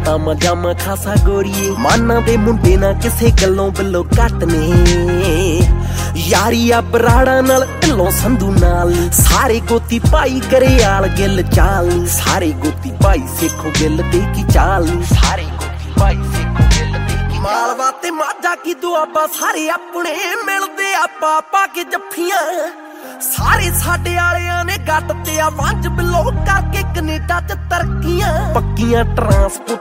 ਤਾਂ ਮਜਾਮਾ ਖਾਸਾ ਗੋਰੀਏ, ਮਾਨਾਂ ਦੇ ਮੁੰਡੇ ਨਾ ਕਿਸੇ ਗੱਲੋਂ ਬਿੱਲੋ ਘੱਟ ਨੇ। ਯਾਰੀ ਆ ਬਰਾੜਾ ਨਾਲ ਢਿੱਲੋਂ ਸੰਧੂ ਨਾਲ, ਸਾਰੇ ਗੋਤੀ ਭਾਈ ਗਰੇਵਾਲ ਗਿੱਲ ਚਾਲ, ਸਾਰੇ ਗੋਤੀ ਭਾਈ ਸੇਖੋਂ ਗਿੱਲ ਦੇ ਕੀ ਚਾਲ, ਸਾਰੇ ਗੋਤੀ ਭਾਈ ਸੇਖੋਂ ਗਿੱਲ ਦੇ ਕੀ। ਮਾਲਵਾ ਤੇ ਮਾਝਾ ਕੀ ਦੁਆਬਾ ਸਾਰੇ ਆਪਣੇ ਮਿਲਦੇ ਆ ਪਾ ਪਾ ਕੇ ਜੱਫੀਆਂ, ਸਾਰੇ ਸਾਡੇ ਵਾਲਿਆਂ ਨੇ ਗੱਟ ਤੇ ਆ ਵੰਜ ਬਿੱਲੋ ਕਰਕੇ ਕੈਨੇਡਾ ਚ ਤਰੱਕੀਆਂ। ਪੱਕੀਆਂ ਟਰਾਂਸਪੋਰਟ